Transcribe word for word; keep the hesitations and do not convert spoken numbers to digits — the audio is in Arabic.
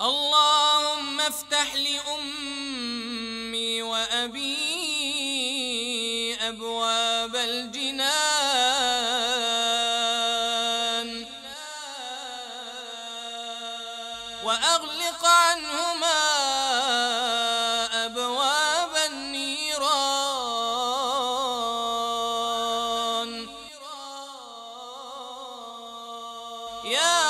اللهم افتح لأمي وأبي أبواب الجنان وأغلق عنهما أبواب النيران. يا